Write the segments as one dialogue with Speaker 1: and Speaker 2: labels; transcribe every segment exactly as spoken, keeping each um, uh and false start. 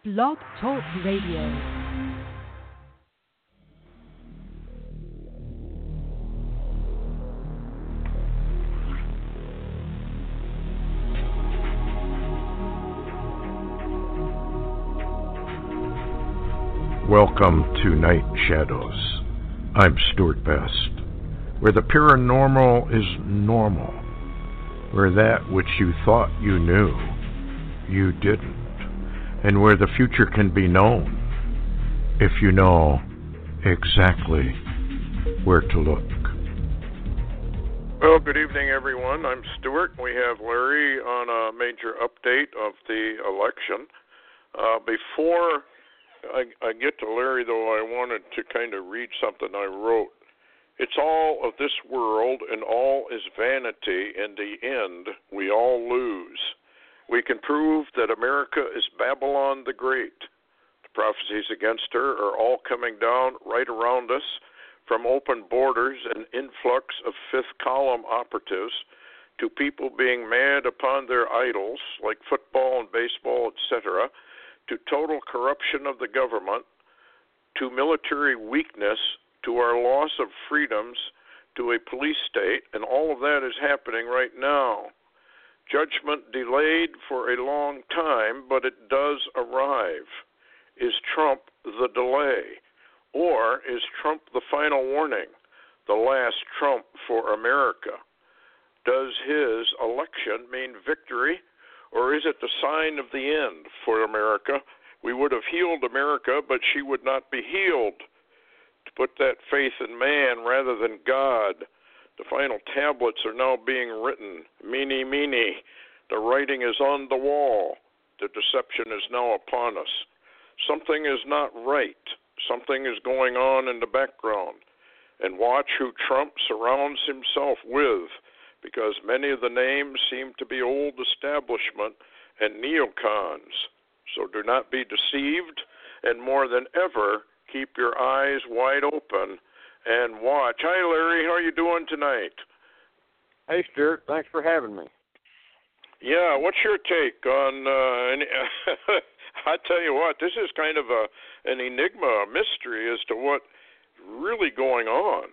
Speaker 1: Blog Talk Radio.
Speaker 2: Welcome to Night Shadows. I'm Stuart Best, where the paranormal is normal, where that which you thought you knew, you didn't, and where the future can be known if you know exactly where to look. Well, good evening, everyone. I'm Stuart. We have Larry on a major update of the election. Uh, before I, I get to Larry, though, I wanted to kind of read something I wrote. It's all of this world, and all is vanity. In the end, we all lose. We can prove that America is Babylon the Great. The prophecies against her are all coming down right around us, from open borders and influx of fifth column operatives to people being mad upon their idols, like football and baseball, et cetera, to total corruption of the government, to military weakness, to our loss of freedoms, to a police state, and all of that is happening right now. Judgment delayed for a long time, but it does arrive. Is Trump the delay? Or is Trump the final warning, the last Trump for America? Does his election mean victory? Or is it the sign of the end for America? We would have healed America, but she would not be healed. To put that faith in man rather than God. The final tablets are now being written. Mene, mene. The writing is on the wall. The deception is now upon us. Something is not right. Something is going on in the background. And watch who Trump surrounds himself with, because many of the names seem to be old establishment and neocons. So do not be deceived, and more than ever, keep your eyes wide open and watch. Hi, Larry. How are you doing tonight?
Speaker 3: Hey, Stuart. Thanks for having me.
Speaker 2: Yeah, what's your take on, uh, any, I tell you what, this is kind of a an enigma, a mystery as to what really going on.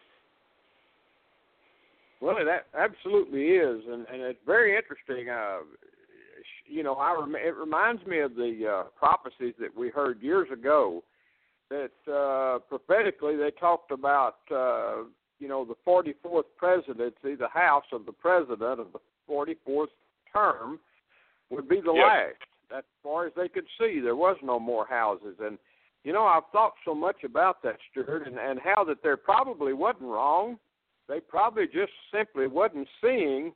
Speaker 3: Well, it absolutely is, and, and it's very interesting. Uh, you know, I rem- it reminds me of the uh, prophecies that we heard years ago that uh, prophetically they talked about, uh, you know, the forty-fourth presidency, the house of the president of the forty-fourth term would be the
Speaker 2: yep.
Speaker 3: last. As far as they could see, there was no more houses. And, you know, I've thought so much about that, Stuart, and, and how that there probably wasn't wrong. They probably just simply wasn't seeing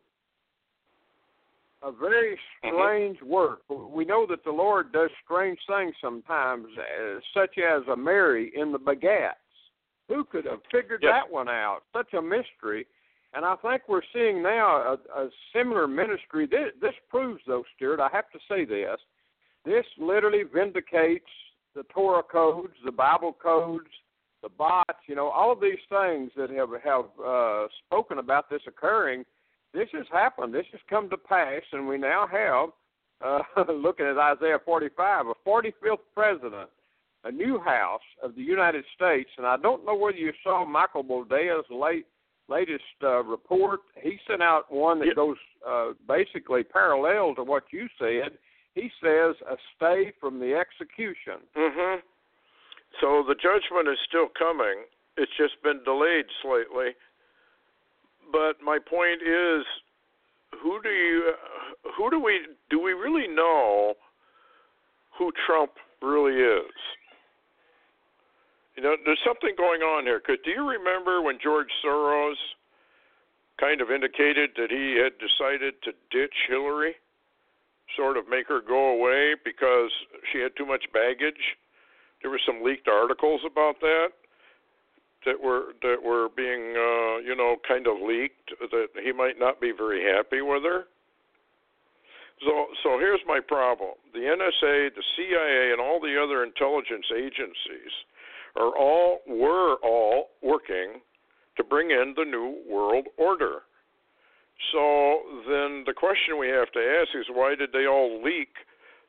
Speaker 3: a very strange mm-hmm. work. We know that the Lord does strange things sometimes, uh, such as a Mary in the begats. Who could have figured
Speaker 2: yes.
Speaker 3: that one out? Such a mystery. And I think we're seeing now a, a similar ministry. This, this proves, though, Stuart, I have to say this, this literally vindicates the Torah codes, the Bible codes, the bots, you know, all of these things that have, have uh, spoken about this occurring. This has happened. This has come to pass, and we now have, uh, looking at Isaiah forty-five, a forty-fifth president, a new house of the United States. And I don't know whether you saw Michael Bodea's late, latest uh, report. He sent out one that
Speaker 2: yep.
Speaker 3: goes uh, basically parallel to what you said. He says a stay from the execution.
Speaker 2: Mm-hmm. So the judgment is still coming. It's just been delayed slightly. But my point is, who do you, who do we, do we really know who Trump really is? You know, there's something going on here. Because do you remember when George Soros kind of indicated that he had decided to ditch Hillary, sort of make her go away because she had too much baggage? There were some leaked articles about that that were that were being, uh, you know, kind of leaked, that he might not be very happy with her. So, so here's my problem. The N S A, the C I A, and all the other intelligence agencies are all, were all working to bring in the New World Order. So then the question we have to ask is, why did they all leak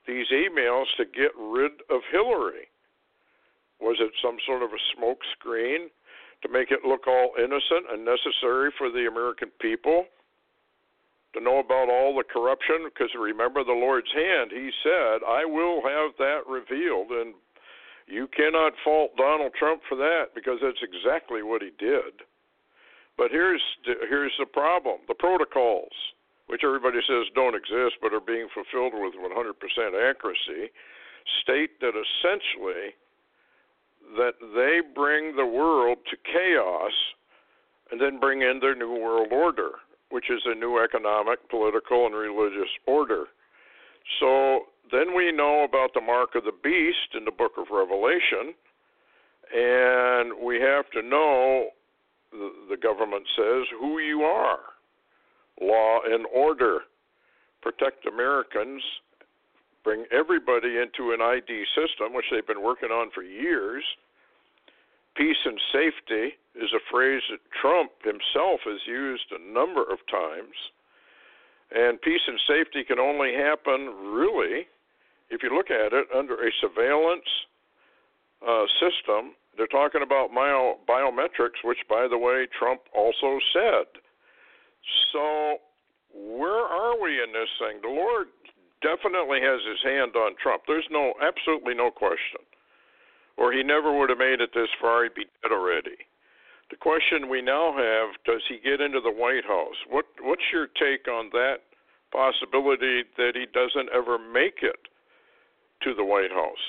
Speaker 2: these emails to get rid of Hillary? Was it some sort of a smoke screen to make it look all innocent and necessary for the American people to know about all the corruption? Because remember the Lord's hand, he said, I will have that revealed, and you cannot fault Donald Trump for that because that's exactly what he did. But here's the, here's the problem. The protocols, which everybody says don't exist but are being fulfilled with one hundred percent accuracy, state that essentially that they bring the world to chaos and then bring in their new world order, which is a new economic, political, and religious order. So then we know about the mark of the beast in the book of Revelation, and we have to know, the, the government says, who you are. Law and order. Protect Americans. Bring everybody into an I D system, which they've been working on for years. Peace and safety is a phrase that Trump himself has used a number of times. And peace and safety can only happen, really, if you look at it, under a surveillance uh, system. They're talking about bio- biometrics, which, by the way, Trump also said. So where are we in this thing? The Lord definitely has his hand on Trump. There's no, absolutely no question. Or he never would have made it this far. He'd be dead already. The question we now have, does he get into the White House? What What's your take on that possibility that he doesn't ever make it to the White House?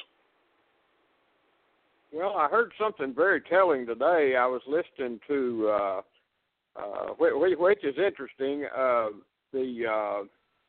Speaker 3: Well, I heard something very telling today. I was listening to, uh, uh, which, which is interesting, uh, the uh,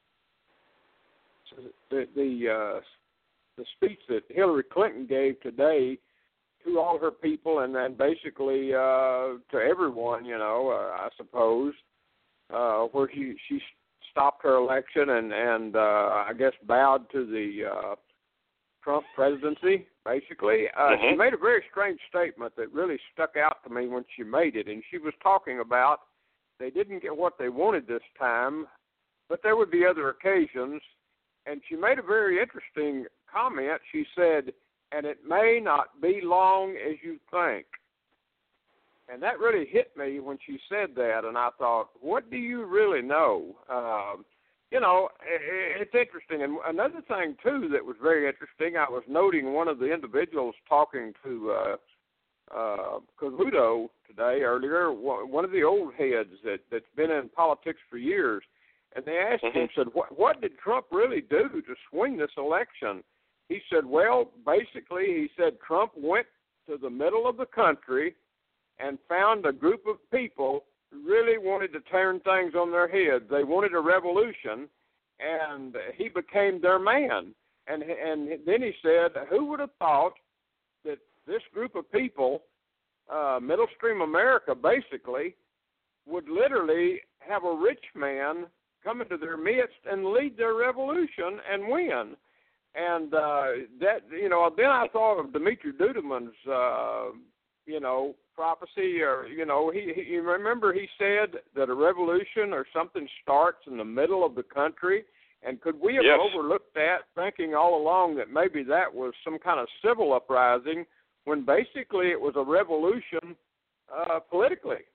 Speaker 3: the the, uh, the speech that Hillary Clinton gave today to all her people, and then basically uh, to everyone, you know, uh, I suppose, uh, where she she stopped her election and and uh, I guess bowed to the uh, Trump presidency. Basically, uh, mm-hmm. She made a very strange statement that really stuck out to me when she made it, and she was talking about they didn't get what they wanted this time, but there would be other occasions. And she made a very interesting comment. She said, and it may not be long as you think. And that really hit me when she said that, and I thought, what do you really know? Um, you know, it, it's interesting. And another thing, too, that was very interesting, I was noting one of the individuals talking to uh, uh, Cavuto today, earlier, one of the old heads that, that's been in politics for years. And they asked mm-hmm. him, said, what, what did Trump really do to swing this election? He said, well, basically, he said Trump went to the middle of the country and found a group of people who really wanted to turn things on their heads. They wanted a revolution, and he became their man. And, and then he said, who would have thought that this group of people, uh, middle stream America basically, would literally have a rich man come into their midst and lead their revolution and win. And uh, that, you know, then I thought of Dimitri Duduman's, uh, you know, prophecy, or, you know, he, he, you remember he said that a revolution or something starts in the middle of the country. And could we have
Speaker 2: yes.
Speaker 3: overlooked that, thinking all along that maybe that was some kind of civil uprising, when basically it was a revolution uh, politically?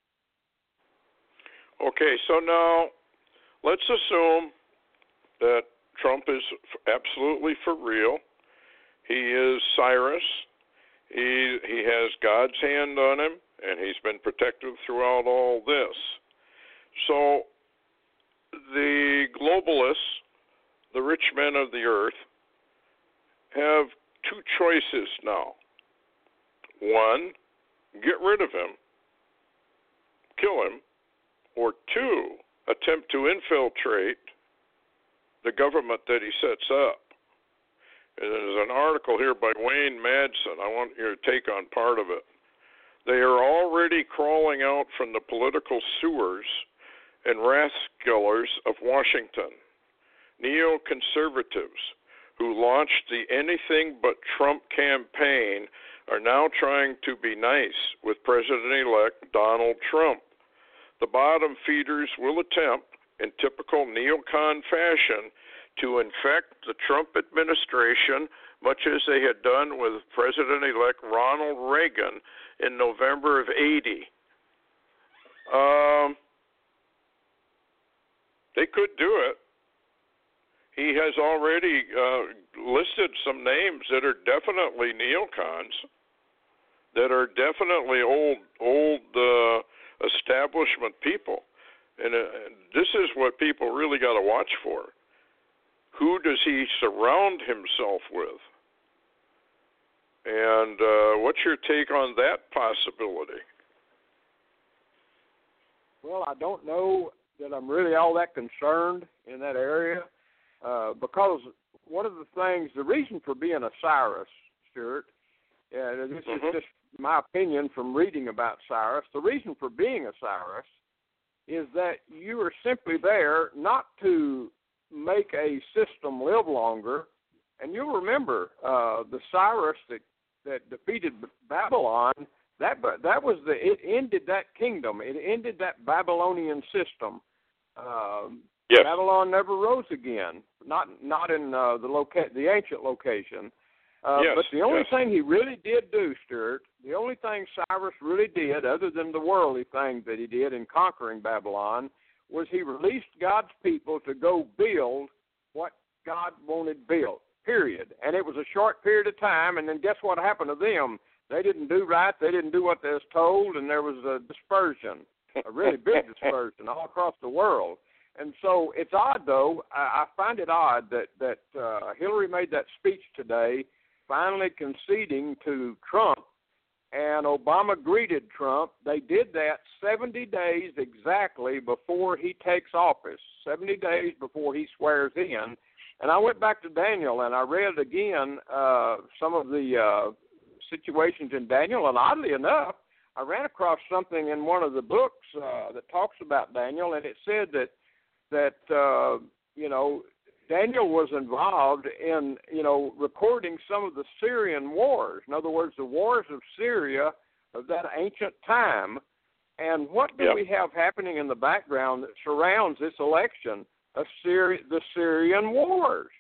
Speaker 2: Okay, so now let's assume that Trump is absolutely for real. He is Cyrus. He he has God's hand on him, and he's been protected throughout all this. So the globalists, the rich men of the earth, have two choices now. One, get rid of him, kill him, or two, attempt to infiltrate the government that he sets up. And there's an article here by Wayne Madsen. I want your take on part of it. They are already crawling out from the political sewers and rathskellers of Washington. Neoconservatives who launched the Anything But Trump campaign are now trying to be nice with President-elect Donald Trump. The bottom feeders will attempt, in typical neocon fashion, to infect the Trump administration, much as they had done with President-elect Ronald Reagan in November of eighty. Um, they could do it. He has already uh, listed some names that are definitely neocons, that are definitely old, old uh, establishment people. And uh, this is what people really got to watch for. Who does he surround himself with? And uh, what's your take on that possibility?
Speaker 3: Well, I don't know that I'm really all that concerned in that area uh, because one of the things, the reason for being a Cyrus, Stuart, uh, this mm-hmm. is just my opinion from reading about Cyrus, the reason for being a Cyrus is that you are simply there not to make a system live longer. And you'll remember uh, the Cyrus that, that defeated Babylon, that that was the, it ended that kingdom. It ended that Babylonian system. Um,
Speaker 2: yes.
Speaker 3: Babylon never rose again, not not in uh, the loca- the ancient location. Uh,
Speaker 2: yes,
Speaker 3: but the only
Speaker 2: yes.
Speaker 3: thing he really did do, Stuart, the only thing Cyrus really did, other than the worldly thing that he did in conquering Babylon, was he released God's people to go build what God wanted built, period. And it was a short period of time, and then guess what happened to them? They didn't do right, they didn't do what they was told, and there was a dispersion, a really big dispersion all across the world. And so it's odd, though, I, I find it odd that, that uh, Hillary made that speech today, finally conceding to Trump, and Obama greeted Trump. They did that seventy days exactly before he takes office, seventy days before he swears in. And I went back to Daniel, and I read again uh, some of the uh, situations in Daniel, and oddly enough, I ran across something in one of the books uh, that talks about Daniel, and it said that, that uh, you know, Daniel was involved in, you know, recording some of the Syrian wars. In other words, the wars of Syria of that ancient time. And what do
Speaker 2: yep.
Speaker 3: we have happening in the background that surrounds this election? A Syri- the Syrian wars.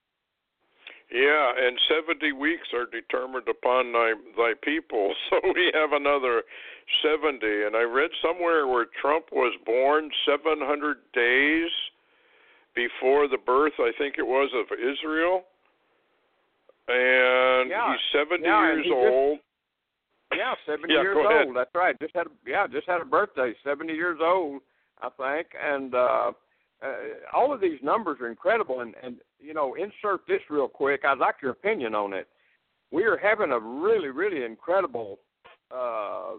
Speaker 2: Yeah, and seventy weeks are determined upon thy, thy people, so we have another seventy. And I read somewhere where Trump was born seven hundred days before the birth, I think it was, of Israel, and
Speaker 3: yeah.
Speaker 2: he's seventy
Speaker 3: yeah,
Speaker 2: years
Speaker 3: he
Speaker 2: old.
Speaker 3: Just, yeah, seventy
Speaker 2: yeah,
Speaker 3: years old. That's right. Just had a, yeah, just had a birthday. Seventy years old, I think. And uh, uh, all of these numbers are incredible. And, and you know, insert this real quick. I'd like your opinion on it. We are having a really, really incredible uh,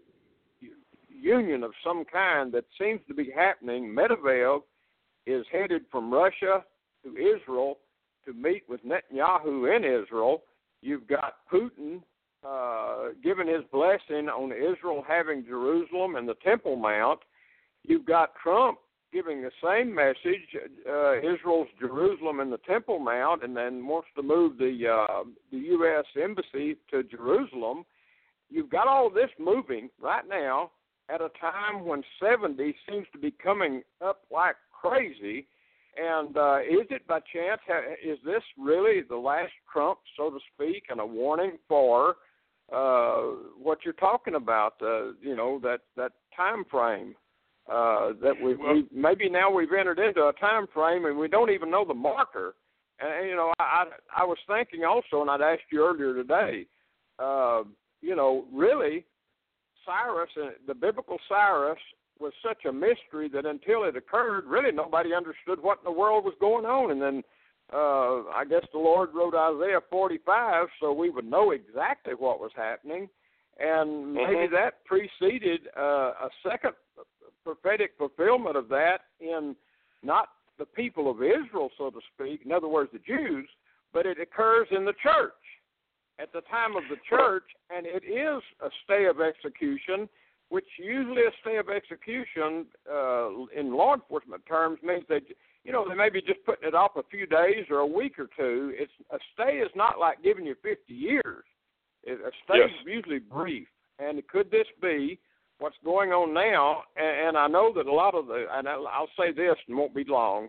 Speaker 3: union of some kind that seems to be happening. Medvedev is headed from Russia to Israel to meet with Netanyahu in Israel. You've got Putin uh, giving his blessing on Israel having Jerusalem and the Temple Mount. You've got Trump giving the same message, uh, Israel's Jerusalem and the Temple Mount, and then wants to move the uh, the U S embassy to Jerusalem. You've got all of this moving right now at a time when seventy seems to be coming up like crazy. And uh, is it by chance, is this really the last Trump, so to speak, and a warning for uh, what you're talking about, uh, you know, that, that time frame? Uh, that we, we maybe now we've entered into a time frame and we don't even know the marker. And, you know, I, I was thinking also, and I'd asked you earlier today, uh, you know, really, Cyrus, the biblical Cyrus, was such a mystery that until it occurred, really nobody understood what in the world was going on. And then uh, I guess the Lord wrote Isaiah forty-five so we would know exactly what was happening. And maybe
Speaker 2: mm-hmm.
Speaker 3: that preceded uh, a second prophetic fulfillment of that in not the people of Israel, so to speak, in other words, the Jews, but it occurs in the church at the time of the church, and it is a stay of execution, which usually a stay of execution uh, in law enforcement terms means that, you know, they may be just putting it off a few days or a week or two. It's a stay is not like giving you fifty years. It, a stay
Speaker 2: yes.
Speaker 3: is usually brief. And could this be what's going on now? And, and I know that a lot of the, and I'll say this and won't be long,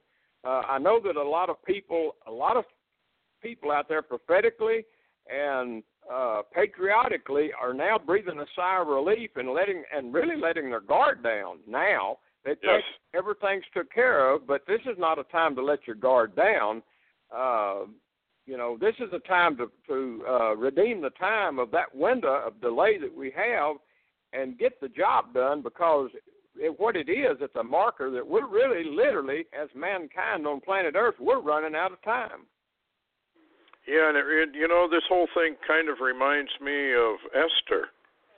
Speaker 3: uh, I know that a lot of people, a lot of people out there prophetically and uh, patriotically are now breathing a sigh of relief and letting and really letting their guard down now. They think
Speaker 2: yes.
Speaker 3: everything's took care of, but this is not a time to let your guard down. Uh, you know, this is a time to, to uh, redeem the time of that window of delay that we have and get the job done, because it, what it is, it's a marker that we're really, literally, as mankind on planet Earth, we're running out of time.
Speaker 2: Yeah, and it, it, you know, this whole thing kind of reminds me of Esther,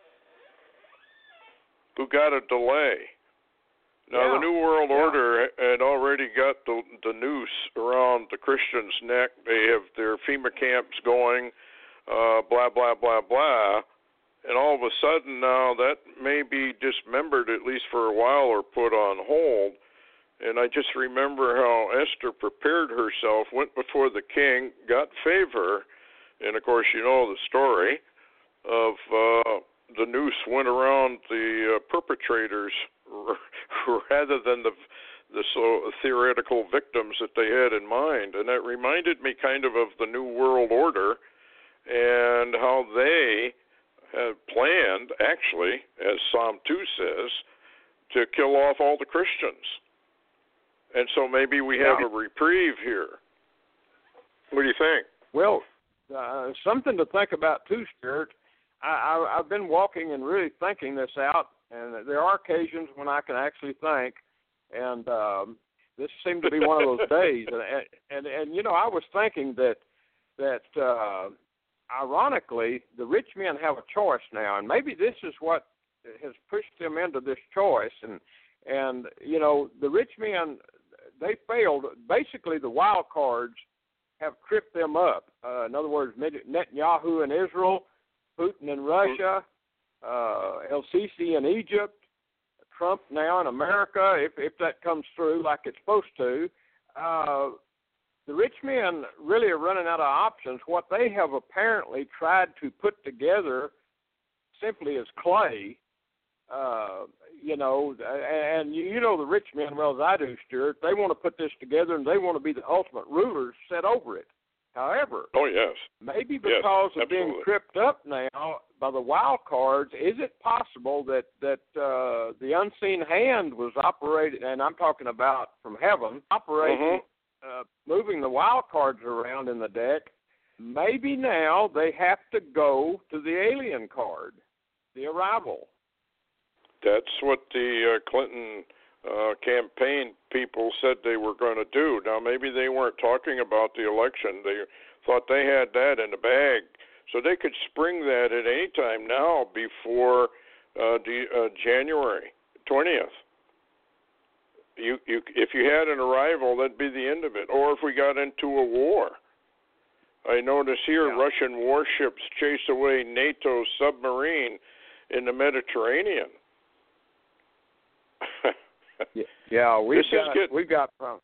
Speaker 2: who got a delay. Now,
Speaker 3: yeah.
Speaker 2: the New World
Speaker 3: yeah.
Speaker 2: Order had already got the, the noose around the Christians' neck. They have their FEMA camps going, uh, blah, blah, blah, blah. And all of a sudden now that may be dismembered, at least for a while, or put on hold. And I just remember how Esther prepared herself, went before the king, got favor, and of course you know the story of uh, the noose went around the uh, perpetrators rather than the the so theoretical victims that they had in mind. And that reminded me kind of of the New World Order and how they had planned, actually, as Psalm two says, to kill off all the Christians. And so maybe we have a reprieve here. What do you think?
Speaker 3: Well, uh, something to think about too, Stuart. I, I, I've been walking and really thinking this out, and there are occasions when I can actually think, and um, this seemed to be one of those days. And, and and you know, I was thinking that that uh, ironically, the rich men have a choice now, and maybe this is what has pushed them into this choice. And and you know, the rich men, they failed. Basically, the wild cards have tripped them up. Uh, in other words, Netanyahu in Israel, Putin in Russia, uh, El-Sisi in Egypt, Trump now in America, if, if that comes through like it's supposed to. Uh, the rich men really are running out of options. What they have apparently tried to put together simply as clay, uh, you know, and you know the rich men well as I do, Stuart, they want to put this together and they want to be the ultimate rulers set over it. However,
Speaker 2: oh yes,
Speaker 3: maybe because
Speaker 2: yes,
Speaker 3: of being tripped up now by the wild cards, is it possible that that uh, the unseen hand was operating, and I'm talking about from heaven, operating, mm-hmm. uh, moving the wild cards around in the deck? Maybe now they have to go to the alien card, the arrival.
Speaker 2: That's what the uh, Clinton uh, campaign people said they were going to do. Now, maybe they weren't talking about the election. They thought they had that in the bag, so they could spring that at any time now before uh, the, uh, January twentieth. You, you, if you had an arrival, that'd be the end of it. Or if we got into a war. I notice here
Speaker 3: yeah.
Speaker 2: Russian warships chase away NATO submarine in the Mediterranean.
Speaker 3: yeah, yeah, we've
Speaker 2: this
Speaker 3: got
Speaker 2: get...
Speaker 3: we've got problems.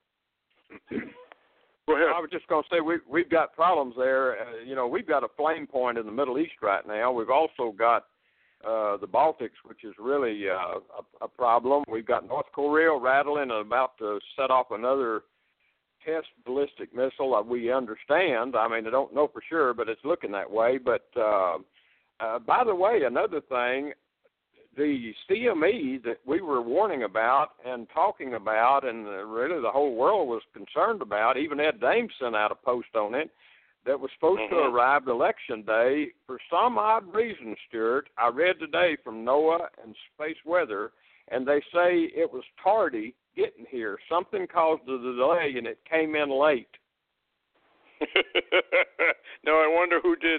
Speaker 2: Go ahead.
Speaker 3: I was just going to say we we've got problems there. Uh, you know, we've got a flame point in the Middle East right now. We've also got uh, the Baltics, which is really uh, a, a problem. We've got North Korea rattling and about to set off another test ballistic missile. Uh, we understand. I mean, I don't know for sure, but it's looking that way. But uh, uh, by the way, another thing. The C M E that we were warning about and talking about, and really the whole world was concerned about, even Ed Dames sent out a post on it, that was supposed mm-hmm. to arrive election day. For some odd reason, Stuart, I read today from NOAA and Space Weather, and they say it was tardy getting here. Something caused the delay, and it came in late.
Speaker 2: Now, I wonder who did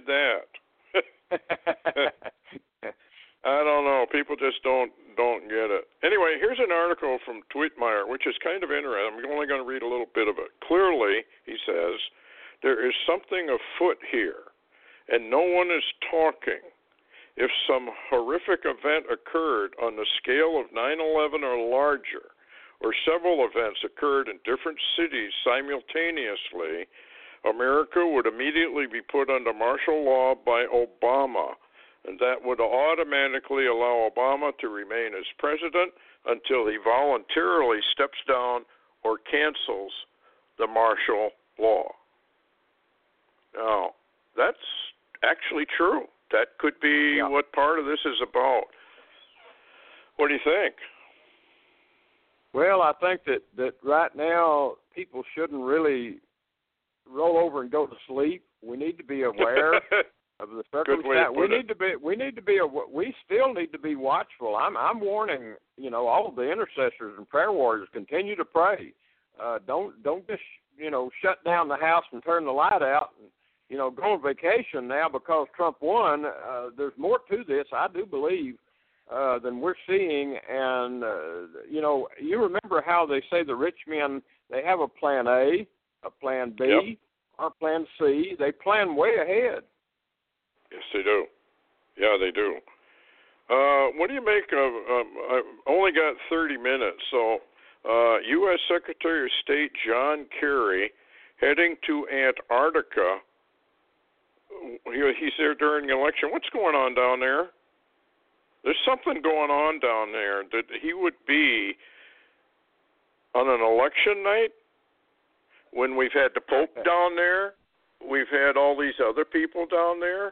Speaker 2: that. I don't know. People just don't don't get it. Anyway, here's an article from Tweetmeyer, which is kind of interesting. I'm only going to read a little bit of it. Clearly, he says, there is something afoot here, and no one is talking. If some horrific event occurred on the scale of nine eleven or larger, or several events occurred in different cities simultaneously, America would immediately be put under martial law by Obama, and that would automatically allow Obama to remain as president until he voluntarily steps down or cancels the martial law. Now, that's actually true. That could be
Speaker 3: yeah.
Speaker 2: what part of this is about. What do you think?
Speaker 3: Well, I think that, that right now people shouldn't really roll over and go to sleep. We need to be aware of the circumstances. We need to be. We need to be. We still need to be watchful. I'm. I'm warning. You know, all of the intercessors and prayer warriors. Continue to pray. Uh, don't. Don't just. You know, shut down the house and turn the light out. And, you know, go on vacation now because Trump won. Uh, there's more to this, I do believe, uh, than we're seeing. And uh, you know, you remember how they say the rich men, they have a plan A, a plan B,
Speaker 2: yep.
Speaker 3: or plan C. They plan way ahead.
Speaker 2: Yes, they do. Yeah, they do. Uh, what do you make of? Um, I've only got thirty minutes, so uh, U S Secretary of State John Kerry heading to Antarctica. He, he's there during the election. What's going on down there? There's something going on down there that he would be on an election night when we've had the Pope down there. We've had all these other people down there.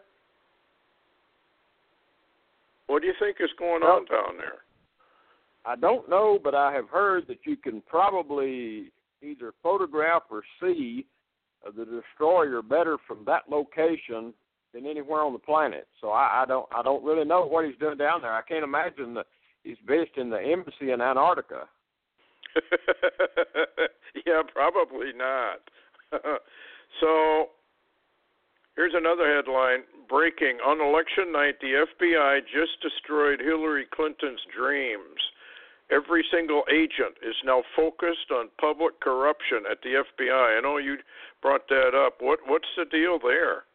Speaker 2: What do you think is going
Speaker 3: well,
Speaker 2: on down there?
Speaker 3: I don't know, but I have heard that you can probably either photograph or see uh, the destroyer better from that location than anywhere on the planet. So I, I don't, I don't really know what he's doing down there. I can't imagine that he's visiting the embassy in Antarctica.
Speaker 2: Yeah, probably not. So here's another headline. Breaking. On election night, the F B I just destroyed Hillary Clinton's dreams. Every single agent is now focused on public corruption at the F B I. I know you brought that up. What What's the deal there?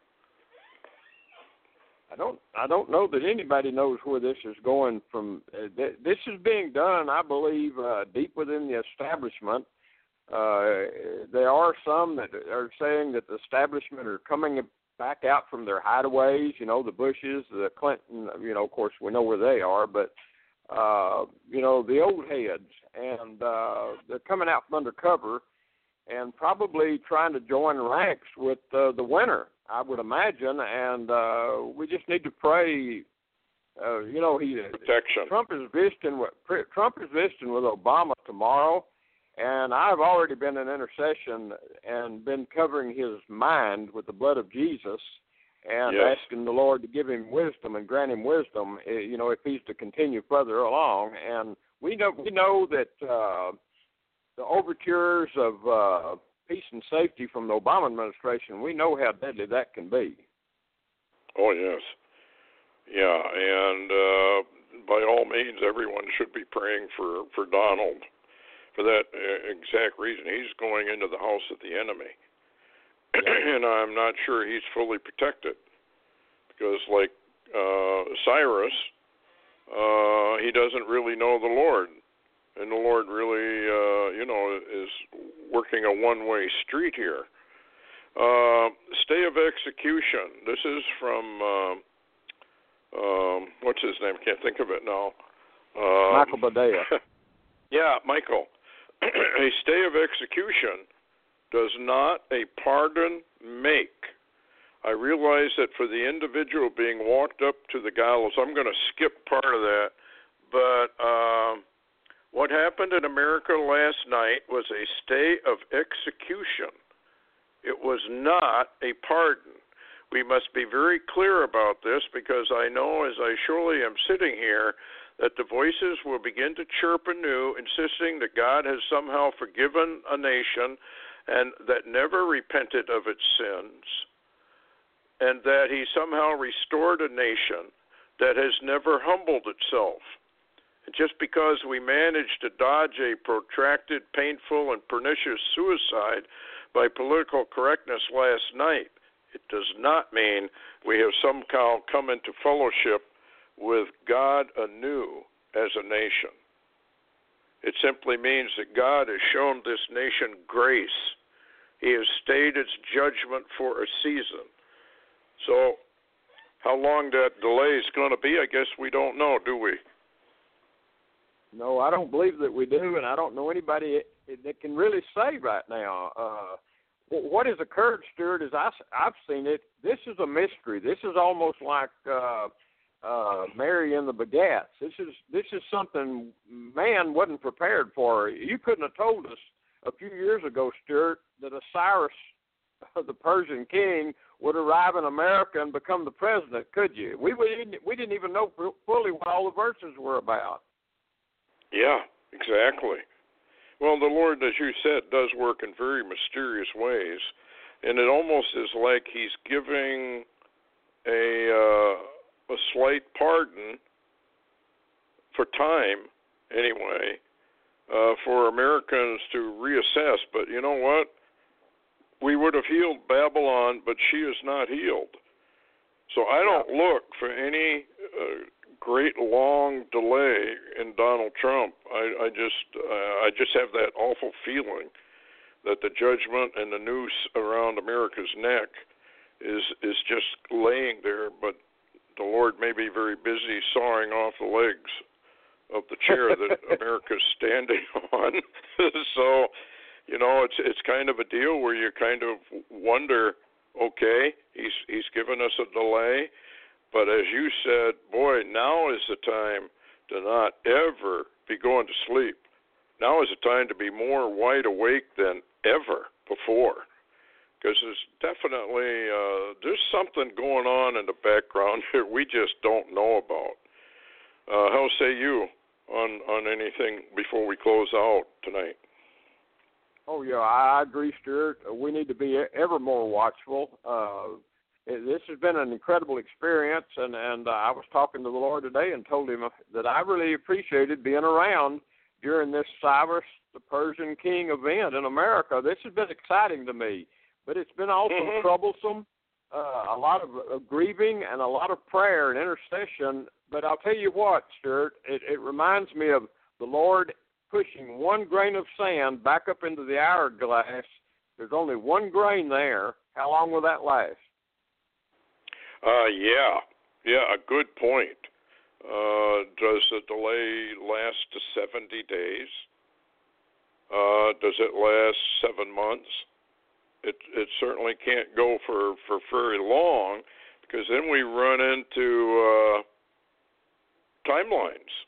Speaker 3: I don't. I don't know that anybody knows where this is going from. Uh, th- this is being done, I believe, uh, deep within the establishment. Uh, there are some that are saying that the establishment are coming back out from their hideaways. You know, the Bushes, the Clinton. You know, of course, we know where they are, but uh, you know, the old heads, and uh, they're coming out from undercover and probably trying to join ranks with uh, the winner, I would imagine. And uh, we just need to pray. Uh, you know, he
Speaker 2: protection.
Speaker 3: Trump is visiting with Trump is visiting with Obama tomorrow, and I've already been in intercession and been covering his mind with the blood of Jesus, and
Speaker 2: yes.
Speaker 3: asking the Lord to give him wisdom and grant him wisdom. You know, if he's to continue further along, and we know we know that uh, the overtures of uh, peace and safety from the Obama administration, we know how deadly that can be.
Speaker 2: Oh yes, yeah, and uh, by all means, everyone should be praying for for Donald. For that exact reason, he's going into the house of the enemy. Yeah. And I'm not sure he's fully protected. Because like uh, Cyrus, uh, he doesn't really know the Lord. And the Lord really, uh, you know, is working a one-way street here. Uh, stay of execution. This is from, uh, um, what's his name? I can't think of it now. Uh,
Speaker 3: Michael Badea.
Speaker 2: Yeah, Michael. A stay of execution does not a pardon make. I realize that for the individual being walked up to the gallows, I'm going to skip part of that, but uh, what happened in America last night was a stay of execution. It was not a pardon. We must be very clear about this, because I know, as I surely am sitting here, that the voices will begin to chirp anew, insisting that God has somehow forgiven a nation and that never repented of its sins, and that he somehow restored a nation that has never humbled itself. And just because we managed to dodge a protracted, painful, and pernicious suicide by political correctness last night, it does not mean we have somehow come into fellowship with God anew as a nation. It simply means that God has shown this nation grace. He has stayed its judgment for a season. So how long that delay is going to be, I guess we don't know, do we?
Speaker 3: No, I don't believe that we do, and I don't know anybody that can really say right now. Uh, what has occurred, Stuart, is I, I've seen it. This is a mystery. This is almost like uh, uh, Mary and the Baguettes. This is this is something man wasn't prepared for. You couldn't have told us a few years ago, Stuart, that Cyrus, the Persian king, would arrive in America and become the president, could you? We we didn't, we didn't even know fully what all the verses were about.
Speaker 2: Yeah, exactly. Well, the Lord, as you said, does work in very mysterious ways, and it almost is like he's giving a uh, a slight pardon for time, anyway, uh, for Americans to reassess. But you know what? We would have healed Babylon, but she is not healed. So I don't look for any uh, great long delay in Donald Trump. I, I just uh, I just have that awful feeling that the judgment and the noose around America's neck is is just laying there, but the Lord may be very busy sawing off the legs of the chair that America's standing on. So, you know, it's it's kind of a deal where you kind of wonder, okay, he's he's given us a delay. But as you said, boy, now is the time to not ever be going to sleep. Now is the time to be more wide awake than ever before. Because there's definitely, uh, there's something going on in the background here we just don't know about. Uh, how say you on, on anything before we close out tonight?
Speaker 3: Oh, yeah, I agree, Stuart. We need to be ever more watchful. Uh, This has been an incredible experience, and, and uh, I was talking to the Lord today and told him that I really appreciated being around during this Cyrus, the Persian king event in America. This has been exciting to me, but it's been also mm-hmm. troublesome, uh, a lot of uh, grieving and a lot of prayer and intercession. But I'll tell you what, Stuart, it, it reminds me of the Lord pushing one grain of sand back up into the hourglass. There's only one grain there. How long will that last?
Speaker 2: Uh, yeah, yeah, a good point. Uh, does the delay last to seventy days? Uh, does it last seven months? It it certainly can't go for, for very long, because then we run into uh, timelines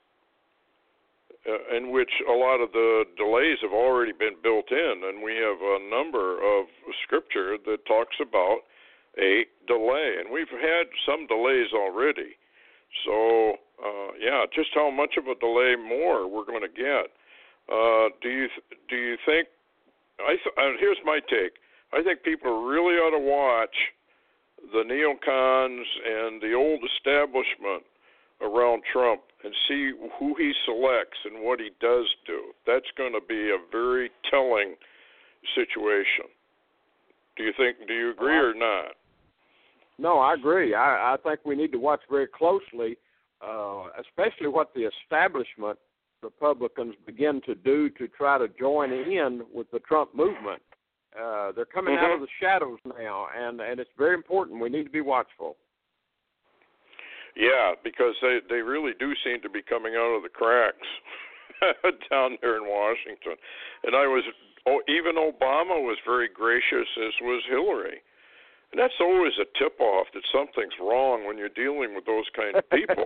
Speaker 2: uh, in which a lot of the delays have already been built in, and we have a number of scripture that talks about a delay, and we've had some delays already. So, uh, yeah, just how much of a delay more we're going to get. Uh, do you do you think? I th- uh, here's my take. I think people really ought to watch the neocons and the old establishment around Trump and see who he selects and what he does do. That's going to be a very telling situation. Do you think? Do you agree or not?
Speaker 3: No, I agree. I, I think we need to watch very closely, uh, especially what the establishment Republicans begin to do to try to join in with the Trump movement. Uh, they're coming mm-hmm. out of the shadows now, and, and it's very important. We need to be watchful.
Speaker 2: Yeah, because they, they really do seem to be coming out of the cracks down there in Washington. And I was, oh, even Obama was very gracious, as was Hillary. And that's always a tip-off that something's wrong when you're dealing with those kind of people.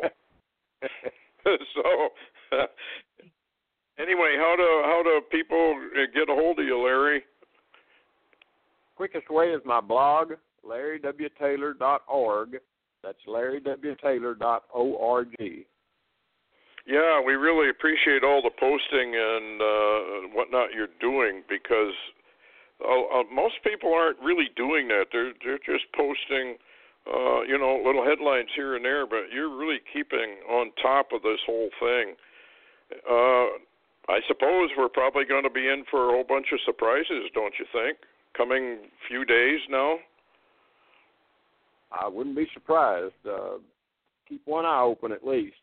Speaker 2: So, uh, anyway, how do how do people get a hold of you, Larry?
Speaker 3: Quickest way is my blog, larry w taylor dot org. That's larry w taylor dot org.
Speaker 2: Yeah, we really appreciate all the posting and uh, whatnot you're doing, because Uh, uh, most people aren't really doing that. They're they're just posting, uh, you know, little headlines here and there. But you're really keeping on top of this whole thing. Uh, I suppose we're probably going to be in for a whole bunch of surprises, don't you think? Coming few days now.
Speaker 3: I wouldn't be surprised. Uh, keep one eye open at least.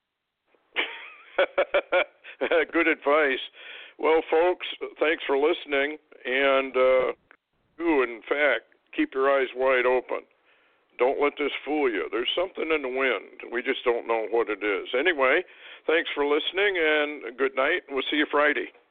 Speaker 2: Good advice. Well, folks, thanks for listening, and uh, do, in fact, keep your eyes wide open. Don't let this fool you. There's something in the wind. We just don't know what it is. Anyway, thanks for listening, and good night. We'll see you Friday.